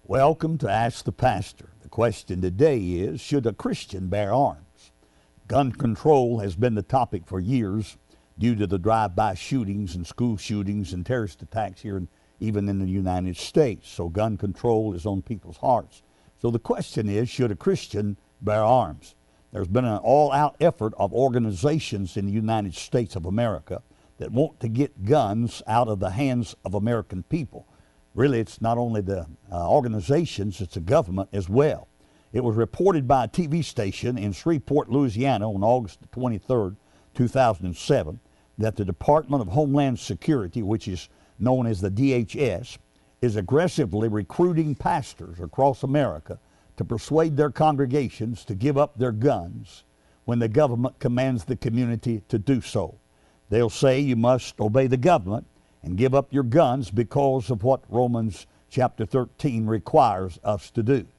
Welcome to Ask the Pastor. The question today is, should a Christian bear arms? Gun control has been the topic for years due to the drive-by shootings and school shootings and terrorist attacks here, even in the United States. So gun control is on people's hearts. So the question is, should a Christian bear arms? There's been an all-out effort of organizations in the United States of America that want to get guns out of the hands of American people. Really, it's not only the organizations, it's the government as well. It was reported by a TV station in Shreveport, Louisiana on August 23rd, 2007, that the Department of Homeland Security, which is known as the DHS, is aggressively recruiting pastors across America to persuade their congregations to give up their guns when the government commands the community to do so. They'll say you must obey the government and give up your guns because of what Romans chapter 13 requires us to do.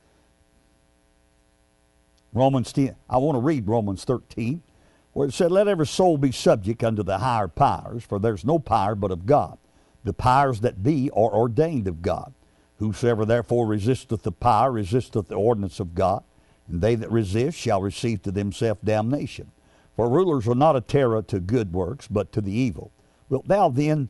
Romans 10, I want to read Romans 13, where it said, "Let every soul be subject unto the higher powers, for there's no power but of God. The powers that be are ordained of God. Whosoever therefore resisteth the power resisteth the ordinance of God, and they that resist shall receive to themselves damnation. For rulers are not a terror to good works, but to the evil. Wilt thou then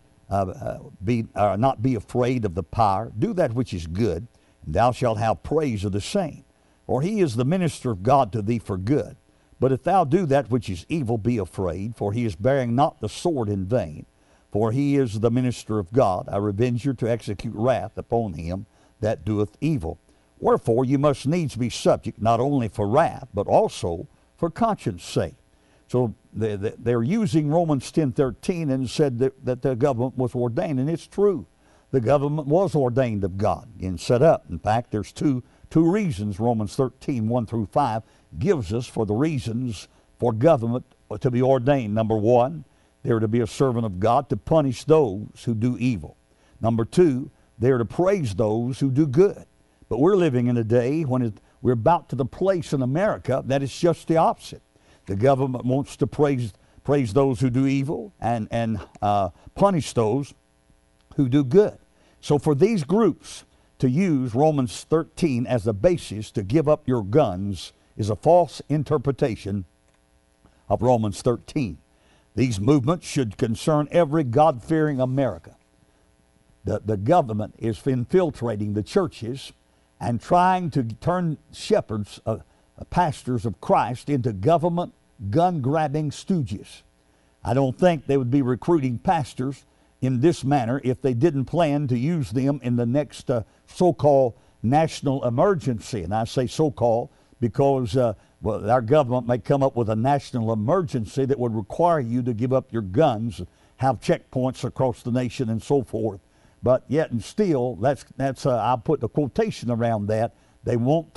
not be afraid of the power? Do that which is good, and thou shalt have praise of the same. For he is the minister of God to thee for good. But if thou do that which is evil, be afraid, for he is bearing not the sword in vain. For he is the minister of God, a revenger to execute wrath upon him that doeth evil. Wherefore you must needs be subject, not only for wrath, but also for conscience sake." So they're using Romans 10:13 and said that the government was ordained, and it's true. The government was ordained of God and set up. In fact, there's two reasons Romans 13, 1 through 5, gives us for the reasons for government to be ordained. Number one, they're to be a servant of God to punish those who do evil. Number two, they're to praise those who do good. But we're living in a day when we're about to the place in America that it's just the opposite. The government wants to praise those who do evil and punish those who do good. So for these groups to use Romans 13 as a basis to give up your guns is a false interpretation of Romans 13. These movements should concern every God-fearing America. The government is infiltrating the churches and trying to turn shepherds, pastors of Christ, into government gun-grabbing stooges. I don't think they would be recruiting pastors in this manner if they didn't plan to use them in the next so-called national emergency. And I say so-called because our government may come up with a national emergency that would require you to give up your guns, have checkpoints across the nation and so forth. But yet and still, that's I'll put a quotation around that. They want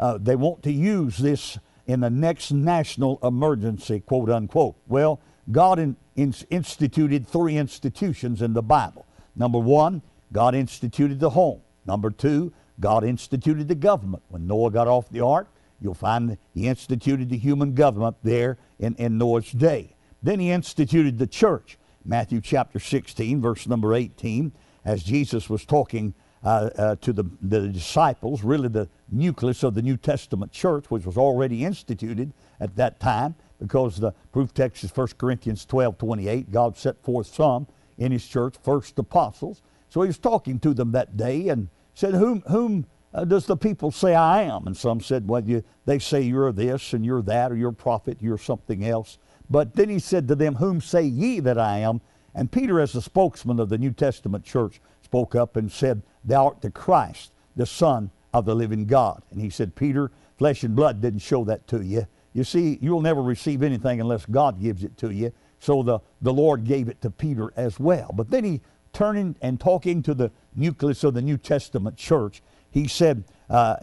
to use this in the next national emergency, quote unquote. Well, God instituted three institutions in the Bible. Number one, God instituted the home. Number two, God instituted the government. When Noah got off the ark, you'll find that he instituted the human government there in Noah's day. Then he instituted the church. Matthew chapter 16, verse number 18, as Jesus was talking to the disciples, really the nucleus of the New Testament church, which was already instituted at that time, because the proof text is 1 Corinthians 12:28. God set forth some in his church, first apostles. So he was talking to them that day and said, whom does the people say I am? And some said, well, they say you're this and you're that, or you're a prophet, you're something else. But then he said to them, whom say ye that I am? And Peter, as the spokesman of the New Testament church, spoke up and said, thou art the Christ, the Son of the living God. And he said, Peter, flesh and blood didn't show that to you. You see, you'll never receive anything unless God gives it to you. So the Lord gave it to Peter as well. But then he, turning and talking to the nucleus of the New Testament church, he said, of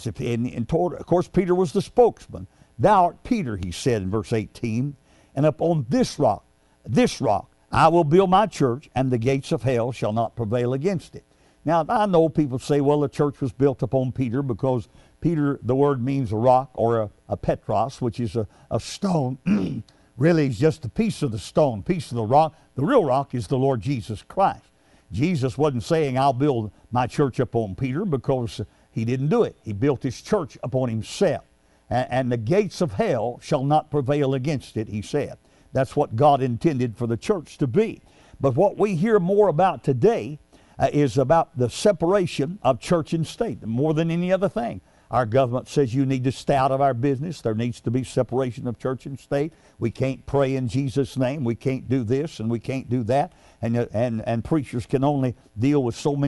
course, Peter was the spokesman. Thou art Peter, he said in verse 18, and upon this rock, I will build my church, and the gates of hell shall not prevail against it. Now, I know people say, well, the church was built upon Peter because Peter, the word means a rock or a petros, which is a stone. Really, it's just a piece of the stone, piece of the rock. The real rock is the Lord Jesus Christ. Jesus wasn't saying, I'll build my church upon Peter, because he didn't do it. He built his church upon himself. And the gates of hell shall not prevail against it, he said. That's what God intended for the church to be. But what we hear more about today is about the separation of church and state, more than any other thing. Our government says you need to stay out of our business. There needs to be separation of church and state. We can't pray in Jesus' name. We can't do this and we can't do that. And preachers can only deal with so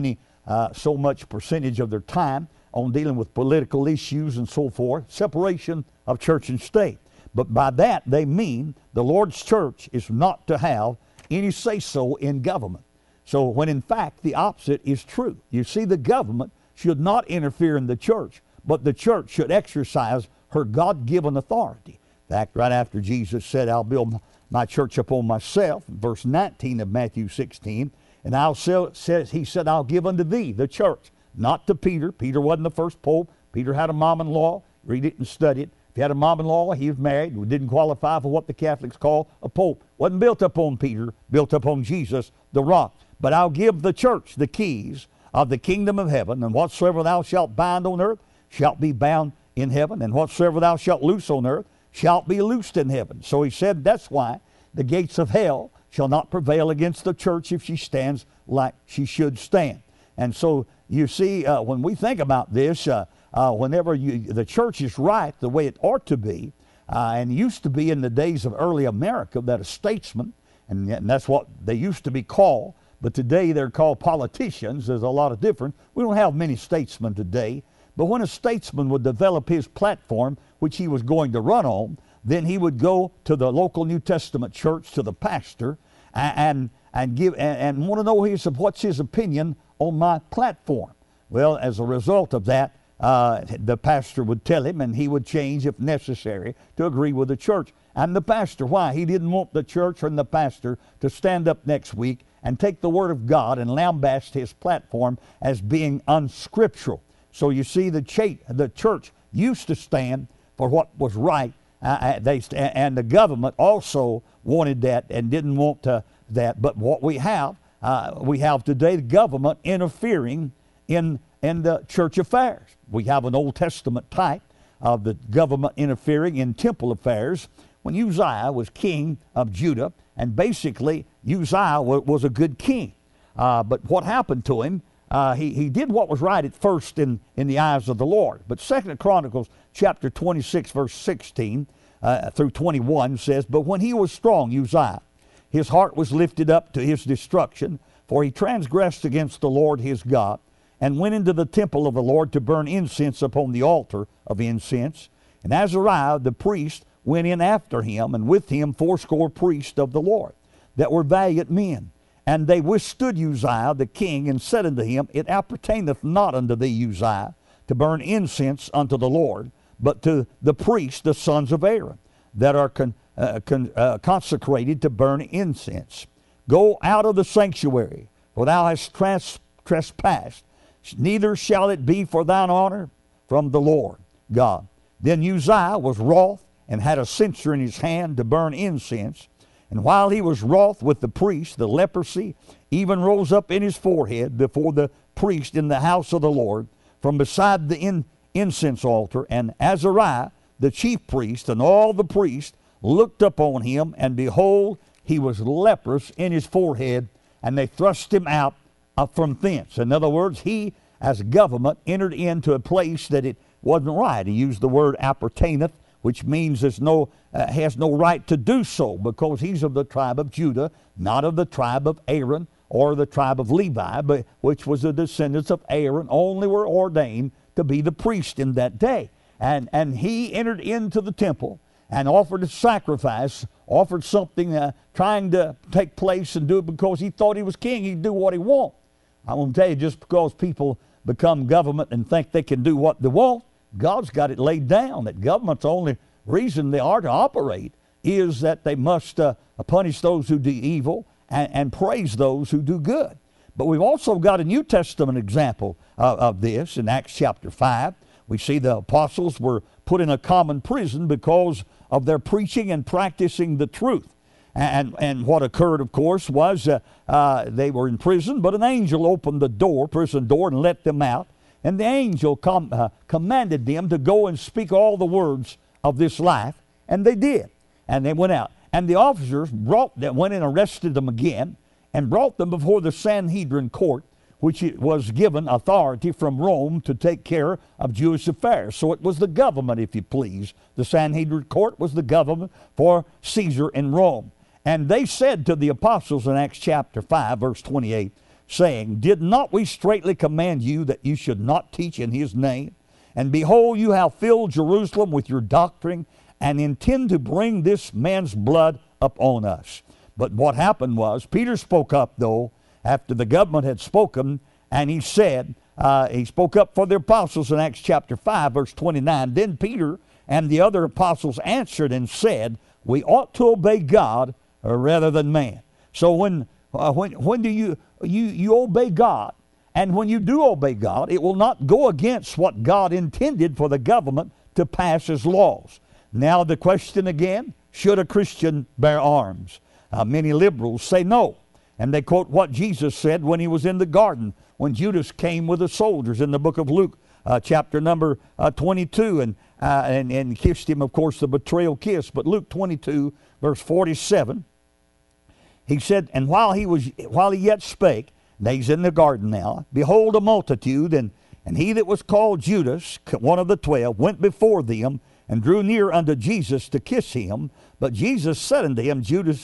much percentage of their time on dealing with political issues and so forth. Separation of church and state. But by that they mean the Lord's church is not to have any say-so in government. So when in fact the opposite is true. You see, the government should not interfere in the church, but the church should exercise her God-given authority. In fact, right after Jesus said, I'll build my church upon myself, verse 19 of Matthew 16, and he said, I'll give unto thee the church, not to Peter. Peter wasn't the first pope. Peter had a mom-in-law. Read it and study it. If he had a mom-in-law, he was married, didn't qualify for what the Catholics call a pope. Wasn't built upon Peter, built upon Jesus, the rock. But I'll give the church the keys of the kingdom of heaven, and whatsoever thou shalt bind on earth shalt be bound in heaven, and whatsoever thou shalt loose on earth shalt be loosed in heaven. So he said that's why the gates of hell shall not prevail against the church if she stands like she should stand. And so you see, when we think about this, whenever the church is right the way it ought to be, and used to be in the days of early America, that a statesman, and that's what they used to be called, but today they're called politicians. There's a lot of difference. We don't have many statesmen today. But when a statesman would develop his platform, which he was going to run on, then he would go to the local New Testament church, to the pastor, and want to know what's his opinion on my platform. Well, as a result of that, the pastor would tell him, and he would change if necessary to agree with the church. And the pastor, why? He didn't want the church and the pastor to stand up next week and take the Word of God and lambast his platform as being unscriptural. So you see, the church used to stand for what was right, and the government also wanted that and didn't want that. But what we have today, the government interfering in the church affairs. We have an Old Testament type of the government interfering in temple affairs when Uzziah was king of Judah, and basically Uzziah was a good king. But what happened to him? He did what was right at first in the eyes of the Lord. But 2 Chronicles chapter 26, verse 16 through 21 says, But when he was strong, Uzziah, his heart was lifted up to his destruction, for he transgressed against the Lord his God, and went into the temple of the Lord to burn incense upon the altar of incense. And Azariah the priest went in after him, and with him 80 priests of the Lord, that were valiant men. And they withstood Uzziah the king, and said unto him, It appertaineth not unto thee, Uzziah, to burn incense unto the Lord, but to the priests, the sons of Aaron, that are consecrated to burn incense. Go out of the sanctuary, for thou hast trespassed, neither shall it be for thine honor from the Lord God. Then Uzziah was wroth, and had a censer in his hand to burn incense. And while he was wroth with the priest, the leprosy even rose up in his forehead before the priest in the house of the Lord, from beside the incense altar. And Azariah, the chief priest, and all the priests looked upon him, and behold, he was leprous in his forehead, and they thrust him out from thence. In other words, he, as government, entered into a place that it wasn't right. He used the word appertaineth, which means has no right to do so, because he's of the tribe of Judah, not of the tribe of Aaron or the tribe of Levi, but which was the descendants of Aaron, only were ordained to be the priest in that day. And he entered into the temple and offered a sacrifice, offered something, trying to take place and do it because he thought he was king. He'd do what he want. I want to tell you, just because people become government and think they can do what they want, God's got it laid down that government's only reason they are to operate is that they must punish those who do evil and praise those who do good. But we've also got a New Testament example of this in Acts chapter 5. We see the apostles were put in a common prison because of their preaching and practicing the truth. And what occurred, of course, was they were in prison, but an angel opened the door, prison door, and let them out. And the angel commanded them to go and speak all the words of this life, and they did. And they went out. And the officers went and arrested them again and brought them before the Sanhedrin court, which was given authority from Rome to take care of Jewish affairs. So it was the government, if you please. The Sanhedrin court was the government for Caesar in Rome. And they said to the apostles in Acts chapter 5, verse 28, saying, Did not we straitly command you that you should not teach in his name? And behold, you have filled Jerusalem with your doctrine, and intend to bring this man's blood upon us. But what happened was, Peter spoke up, though, after the government had spoken, and he said, he spoke up for the apostles in Acts chapter 5, verse 29. Then Peter and the other apostles answered and said, We ought to obey God rather than man. So when do you obey God? And when you do obey God, it will not go against what God intended for the government to pass as laws. Now the question again, should a Christian bear arms? Many liberals say no. And they quote what Jesus said when he was in the garden, when Judas came with the soldiers in the book of Luke, chapter number 22, and kissed him, of course, the betrayal kiss. But Luke 22, verse 47, he said, And while he yet spake, he's in the garden now, behold, a multitude, and he that was called Judas, one of the 12, went before them, and drew near unto Jesus to kiss him. But Jesus said unto him, Judas,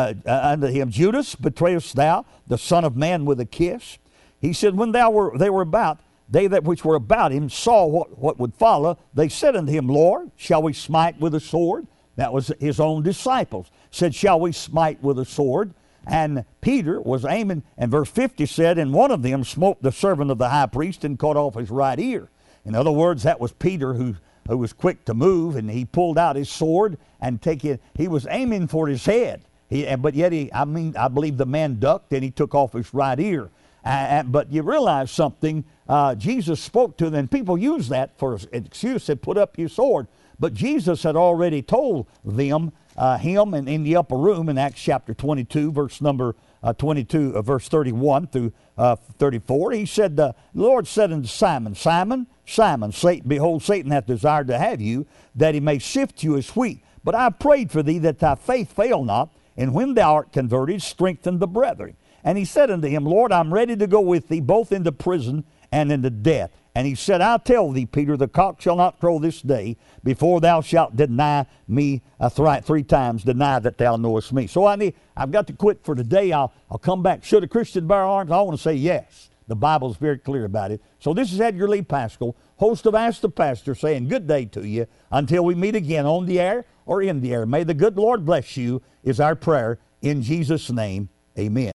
betrayest thou the Son of Man with a kiss? He said, when they that which were about him saw what would follow, they said unto him, Lord, shall we smite with a sword? That was his own disciples. Said, shall we smite with a sword? And Peter was aiming, and verse 50 said, and one of them smote the servant of the high priest and cut off his right ear. In other words, that was Peter who was quick to move, and he pulled out his sword and he was aiming for his head. But yet, I believe the man ducked and he took off his right ear. But you realize something, Jesus spoke to them, and people use that for an excuse, said, put up your sword. But Jesus had already told them, him and in the upper room in Acts chapter 22, verse number verse 31 through 34, he said, the Lord said unto Simon, Simon, Simon, behold, Satan hath desired to have you, that he may sift you as wheat. But I prayed for thee that thy faith fail not, and when thou art converted, strengthen the brethren. And he said unto him, Lord, I'm ready to go with thee, both into prison and into death. And he said, I tell thee, Peter, the cock shall not crow this day before thou shalt deny me 3 times, deny that thou knowest me. So I've got to quit for today. I'll come back. Should a Christian bear arms? I want to say yes. The Bible is very clear about it. So this is Edgar Lee Pascal, host of Ask the Pastor, saying good day to you until we meet again on the air or in the air. May the good Lord bless you is our prayer. In Jesus' name, amen.